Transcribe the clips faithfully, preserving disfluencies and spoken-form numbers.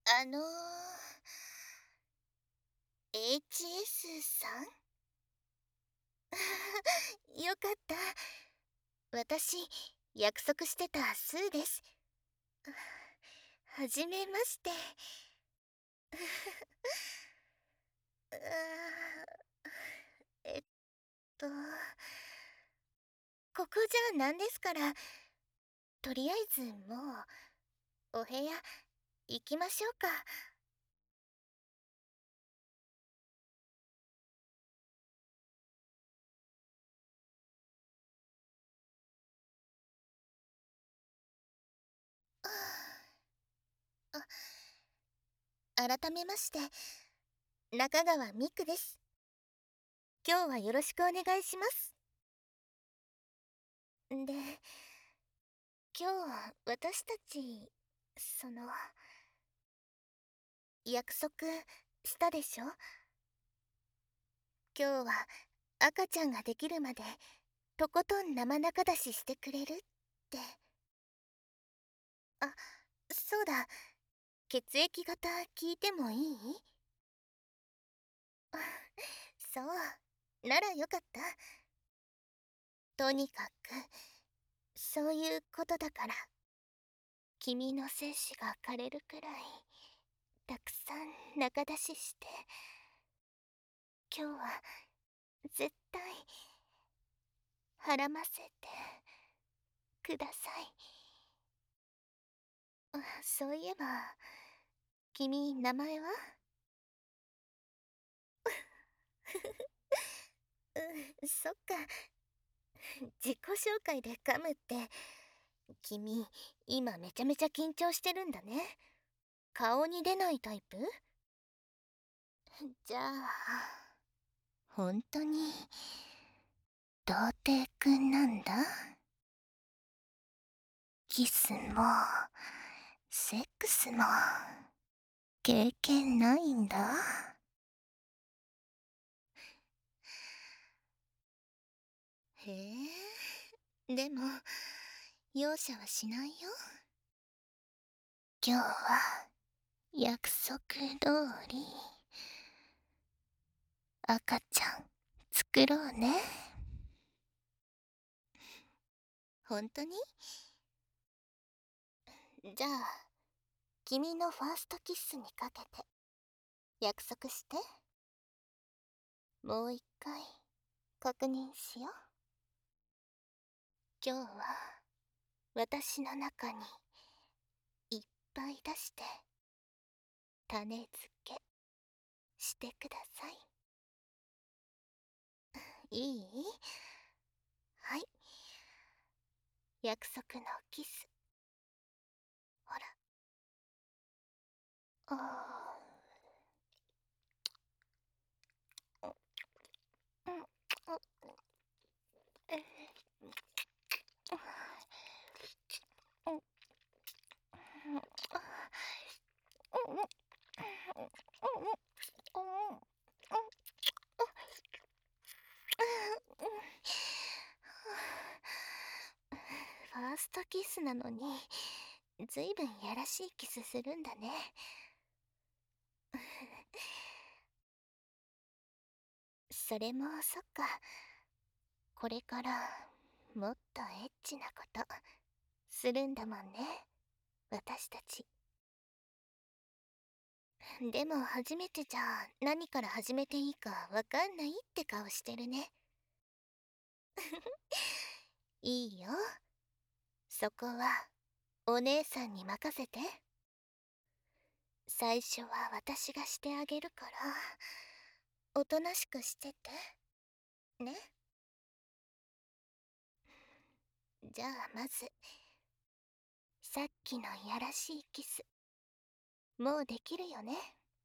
あのー、エイチエス さんよかった。私、約束してたスーです。はじめまして。うーえっと、ここじゃなんですから、とりあえずもう、お部屋、行きましょうか。あ改めまして、中川ミクです。今日はよろしくお願いします。で、今日私たち、その、約束したでしょ？今日は赤ちゃんができるまでとことん生仲出ししてくれるって。あ、そうだ、血液型聞いてもいい？あ、そう、ならよかった。とにかく、そういうことだから、君の精子が枯れるくらい、たくさん仲出しして、今日は絶対、孕ませてください。あ、そういえば、君、名前は？うん、そっか。自己紹介で噛むって、君、今めちゃめちゃ緊張してるんだね。顔に出ないタイプ？じゃあ、本当に、童貞くんなんだ。キスも、セックスも、経験ないんだ。へえ、でも、容赦はしないよ。今日は、約束通り、赤ちゃん、作ろうね。本当に？じゃあ、君のファーストキスにかけて、約束して。もう一回、確認しよう。今日は、私の中に、いっぱい出して、種付け、してください。いい？はい。約束のキス。ほら。あー、うん、うん、えー、うん、うん、うん、うん、うん、ファーストキスなのに、ずいぶんやらしいキスするんだね。それもそっか。これからもっとエッチなことするんだもんね、私たち。でも初めてじゃ何から始めていいかわかんないって顔してるね。いいよ。そこはお姉さんに任せて。最初は私がしてあげるから、おとなしくしてて。ね。じゃあまず、さっきのやらしいキス、もうできるよね。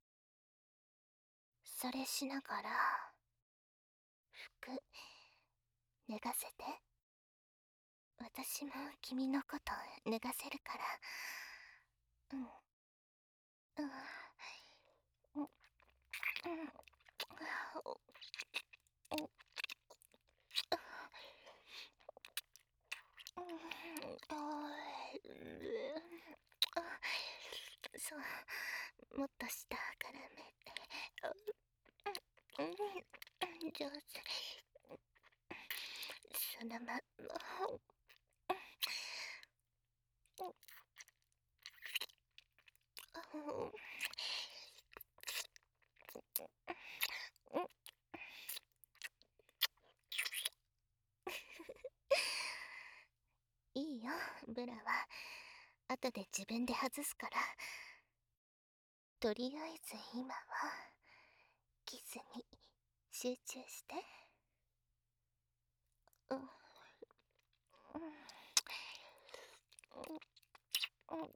それしながら、服、脱がせて。私も君のこと脱がせるから。うん。うん。うん。うん。あ、そう。 もっと下からめて。うん、うん、上手。そのまま。いいよ、ブラは。後で自分で外すから。とりあえず今はキスに集中して。うん、うん、うん、うん、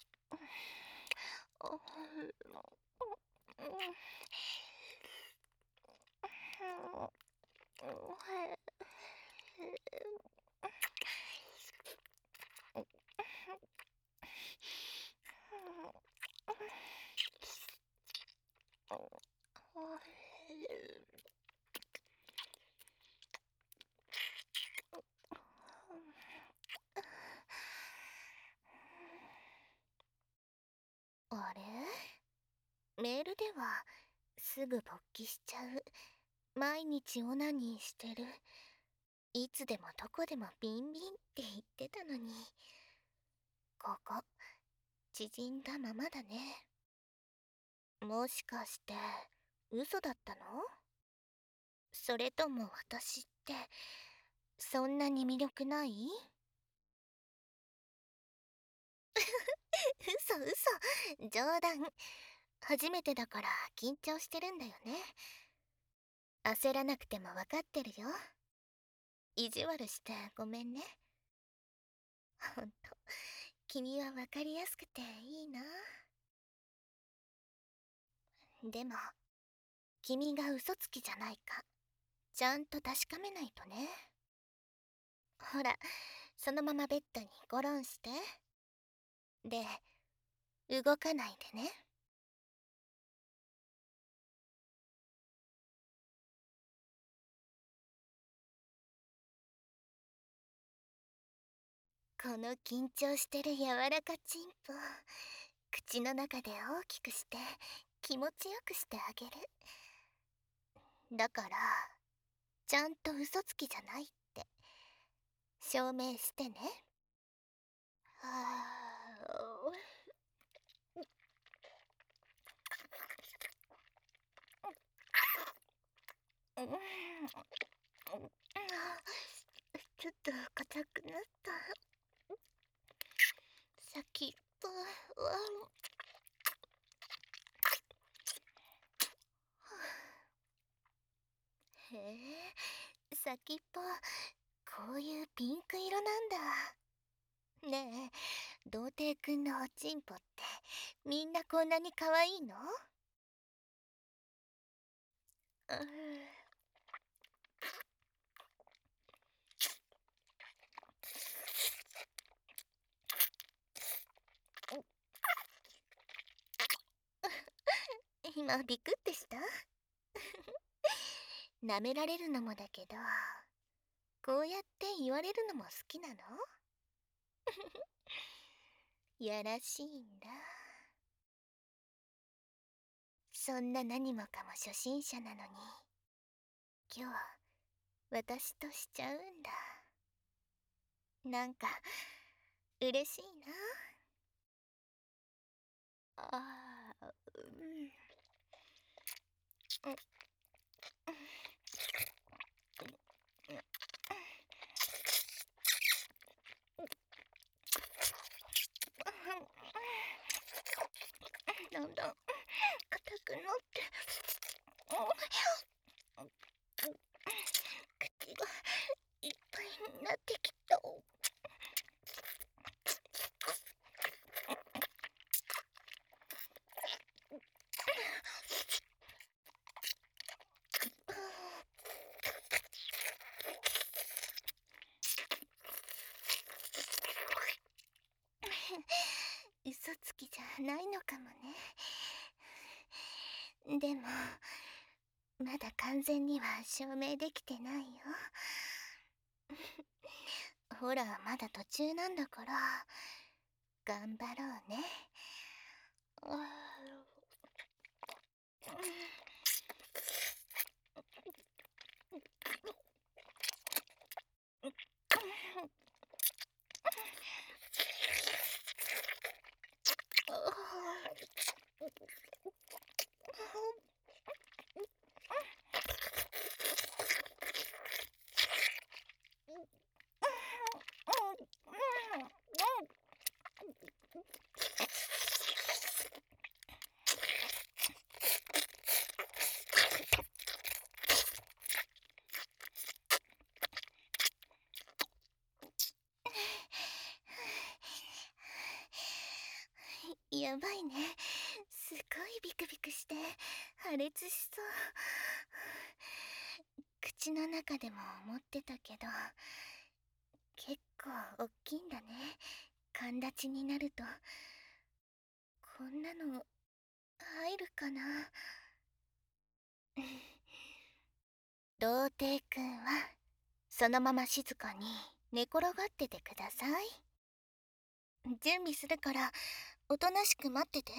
あれ、メールではすぐ勃起しちゃう、毎日オナニーしてる、いつでもどこでもビンビンって言ってたのに、ここ縮んだままだね。もしかして嘘だったの？それとも私ってそんなに魅力ない？嘘嘘、冗談。初めてだから緊張してるんだよね。焦らなくても分かってるよ。意地悪してごめんね。ほんと、君は分かりやすくていいな。でも、君が嘘つきじゃないか、ちゃんと確かめないとね。ほら、そのままベッドにゴロンして。で、動かないでね。この緊張してる柔らかチンポ、口の中で大きくして気持ちよくしてあげる。だから、ちゃんと嘘つきじゃないって証明してね。はあ、うん、ちょっと硬くなった。先っぽは、へえ、先っぽこういうピンク色なんだ。ねえ、童貞くんのおちんぽってみんなこんなに可愛いの？うん、今ビクってした？舐められるのもだけど、こうやって言われるのも好きなの？やらしいんだ。そんな何もかも初心者なのに、今日私としちゃうんだ。なんか嬉しいな。ああ、うん、だんだん硬くなって、口がいっぱいになってきた。嘘つきじゃないのかもね。でもまだ完全には証明できてないよ。ほら、まだ途中なんだから頑張ろうね。 やばいね。すごいビクビクして破裂しそう。口の中でも思ってたけど、結構おっきいんだね。かんだちになると。こんなの入るかな。童貞くんはそのまま静かに寝転がっててください。準備するからおとなしく待ってて。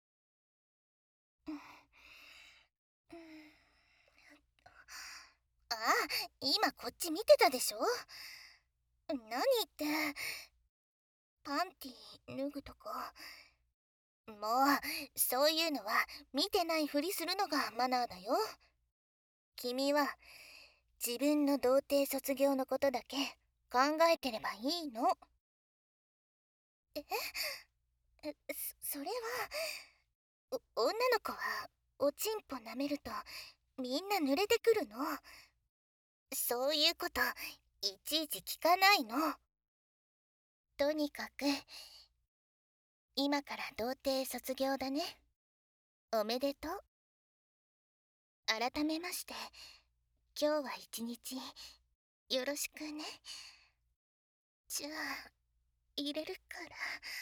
ああ、今こっち見てたでしょ。何言って。パンティ脱ぐとか。もうそういうのは見てないふりするのがマナーだよ。君は自分の童貞卒業のことだけ考えてればいいの。ええそそれはお女の子はおちんぽ舐めるとみんな濡れてくるの。そういうこといちいち聞かないの。とにかく今から童貞卒業だね。おめでとう。改めまして今日は一日よろしくね。じゃあ入れるから。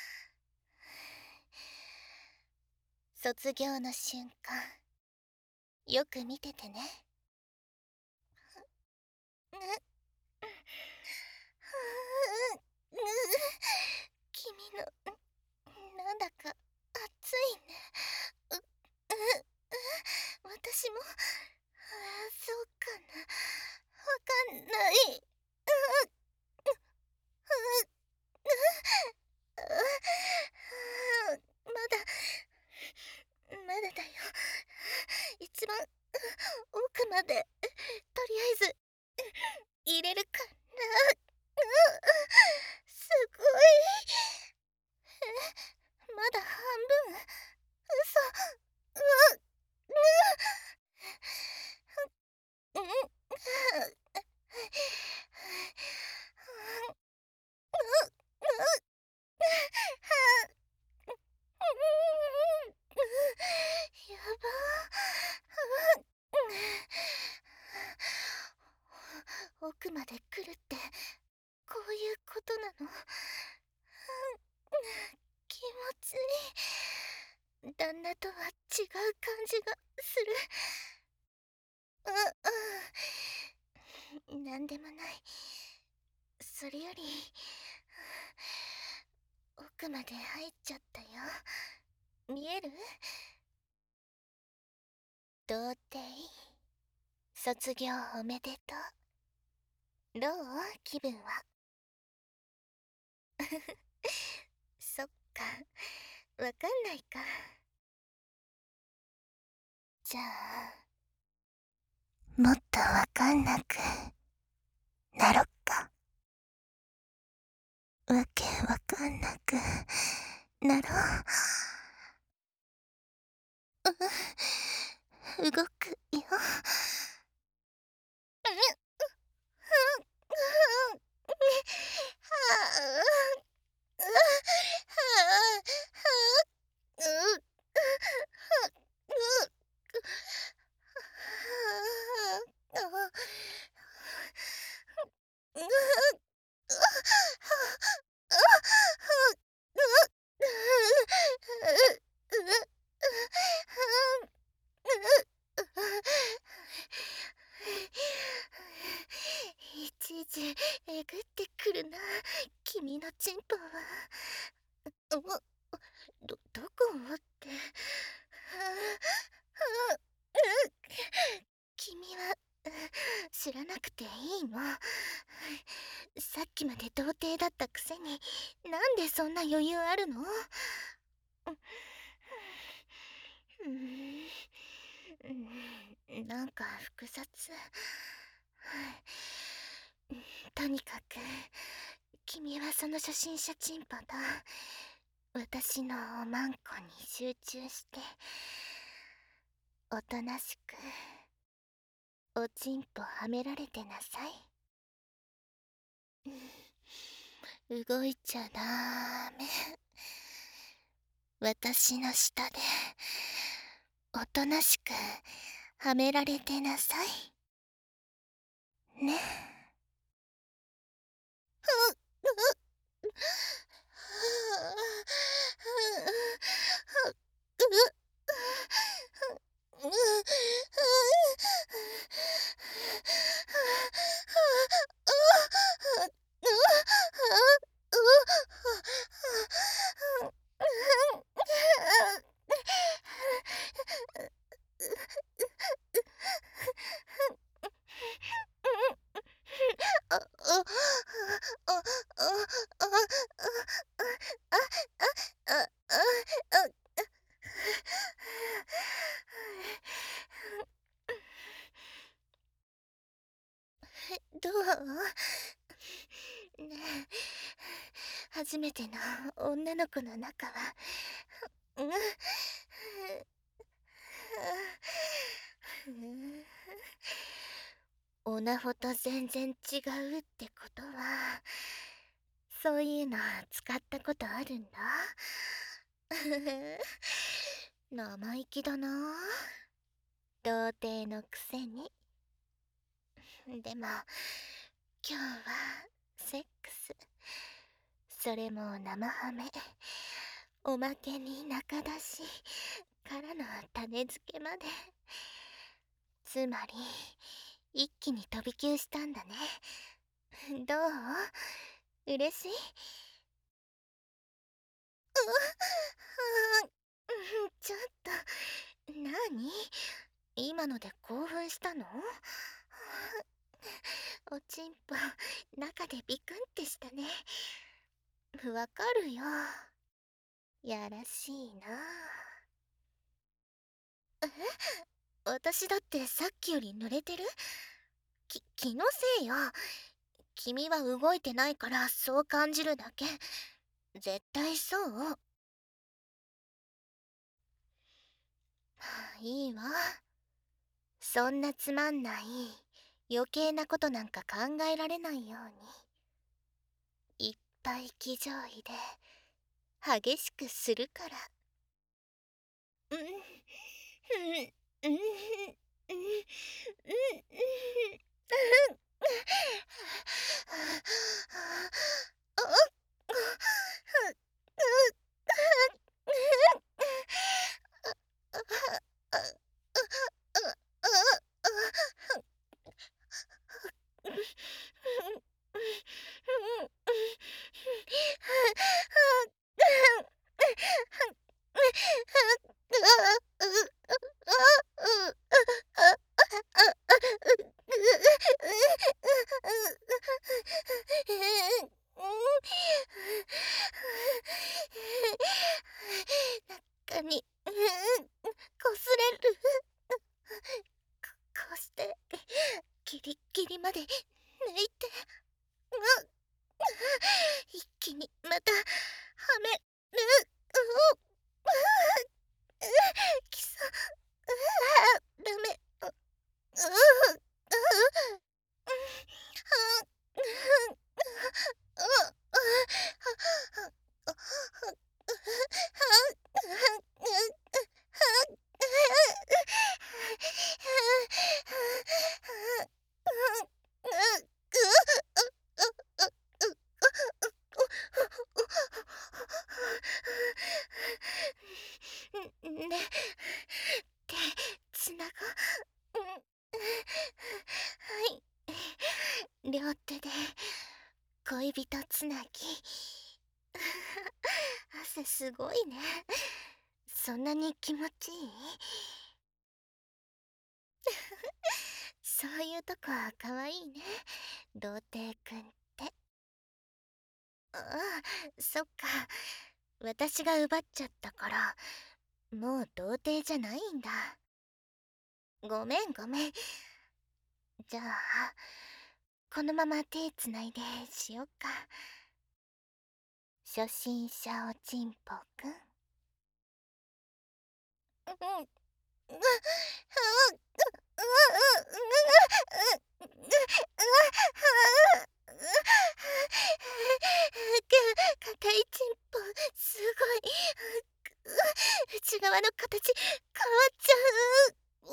卒業の瞬間よく見ててね。ぬ君のなんだか熱いね。うう私もそうかな。わかんない。まだまだだよ。一番奥までとりあえず入れるかな。すごい。えまだ半分。嘘。うううんやば。奥まで来るってこういうことなの。気持ちいい。旦那とは違う感じがする。ううんなんでもない。それより奥まで入っちゃったよ。見える？童貞卒業おめでとう。どう？気分は。そっか、わかんないか。じゃあもっとわかんなくなろっか。わけわかんなくなろう。う動くよ。いちいちえぐってくるな、君のチンポは。ど、どこをって。 知らなくていいの。さっきまで童貞だったくせになんでそんな余裕あるの？うん、なんか複雑。とにかく君はその初心者チンポと私のおまんこに集中しておとなしくおちんぽはめられてなさい。動いちゃダメ。私の下でおとなしくはめられてなさいね。どう？ねえ、初めての女の子の中は、うんオナホと全然違うってことは、そういうの使ったことあるんだ。生意気だな、童貞のくせに。でも今日はセックス、それも生ハメ、おまけに中出しからの種付けまで。つまり一気に飛び級したんだね。どう？嬉しい？ううちょっと何？今ので興奮したの？おちんぽ中でビクンってしたね。わかるよ、やらしいな。え？私だってさっきより濡れてる？き気のせいよ。君は動いてないからそう感じるだけ。絶対そう。はあ、いいわ。そんなつまんない余計なことなんか考えられないようにいっぱい気乗位で激しくするから。うんうんうんうんうん中にこすれる。こうしてギリギリまで抜いて、一気にまたはめる。きそダメ。ね、手つなごう。はい、両手で恋人つなぎ。汗すごいね。そんなに気持ちいい？ そういうとこはかわいいね、童貞くんって。ああ、そっか。私が奪っちゃったから、もう童貞じゃないんだ。ごめんごめん。じゃあ、このまま手つないでしよっか。初心者おちんぽくん。うん、うん、うん、うん、うん、うん、うん、うん、うん、硬いチンポ、すごい。内側の形、変わっちゃう。お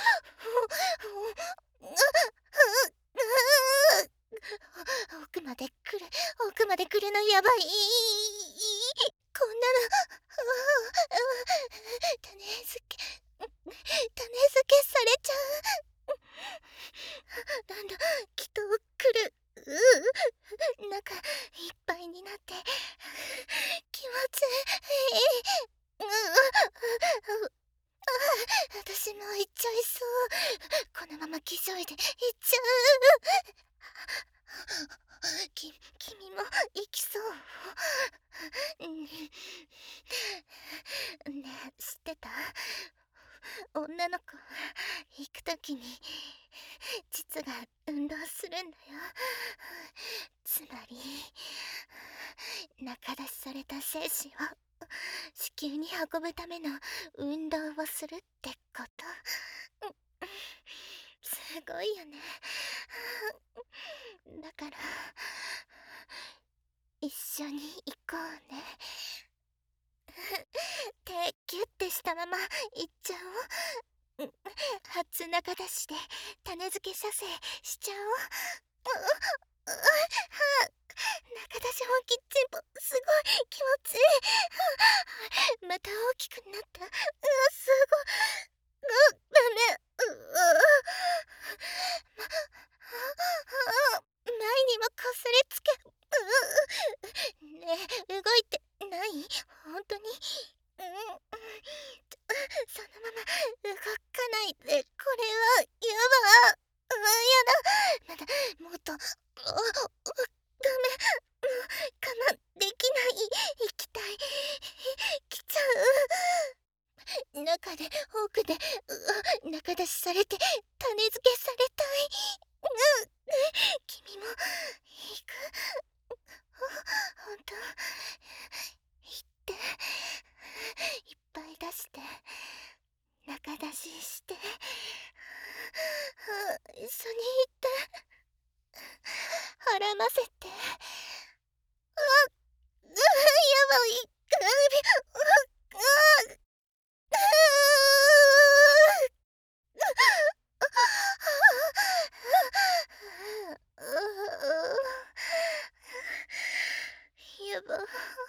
奥まで来る、奥まで来るのやばい。こんなの、種付け、種付けされちゃう。なんだ、きっと来る。う中いっぱいになって気持ちいい。う私も行っちゃいそう。このまま気象いで行っちゃう。き君も行きそう。ねえ、知ってた？女の子行くときに膣が運動するんだよ。つまり中出しされた精子を子宮に運ぶための運動をするってこと。すごいよね。だから一緒に行こうね。手キュッてしたまま行っちゃおう。初中出しで種付け射精しちゃおう。中出し本気チンポ、すごい気持ちいい。また大きくなった。うわ、すごい。う、ダメ。う、ま、前にもこすりつけ。う、ねえ、動いてない？本当に？うん、そのまま動かないで。これはやば。うわ、やだ。まだもっと。あ、ダメ。もう我慢できない。行きたい。来ちゃう。中で奥で、うわ、中出しされて種付けされたい。うん、君も行く？ほんと？行っていっぱい出して中出しして、一緒に行って絡ませて。あ、う、やばい。う、う、う、やば。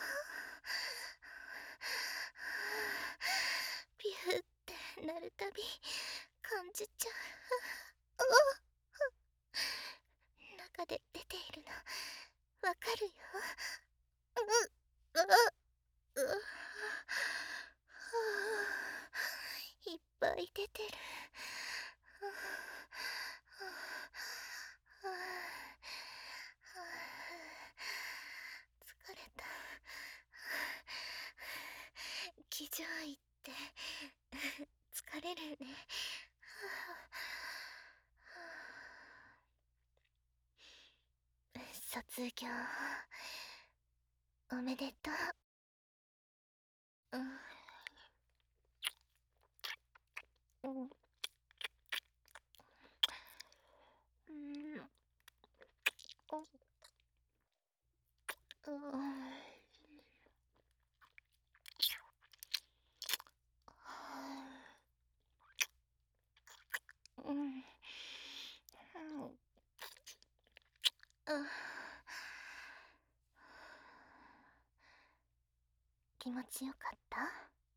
ピューってなるたび感じちゃう。中で出ているのわかるよ。う、う、う、う、いっぱい出てる。疲れた。騎乗位って疲れるね。卒業おめでとう。うん、うん、うん、うん、うん、うん、気持ちよかった？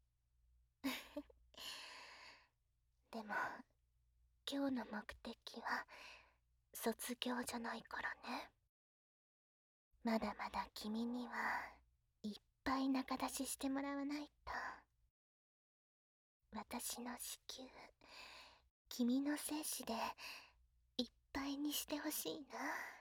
でも今日の目的は卒業じゃないからね。まだまだ君にはいっぱい中出ししてもらわないと。私の子宮、君の精子でぱいにしてほしいな。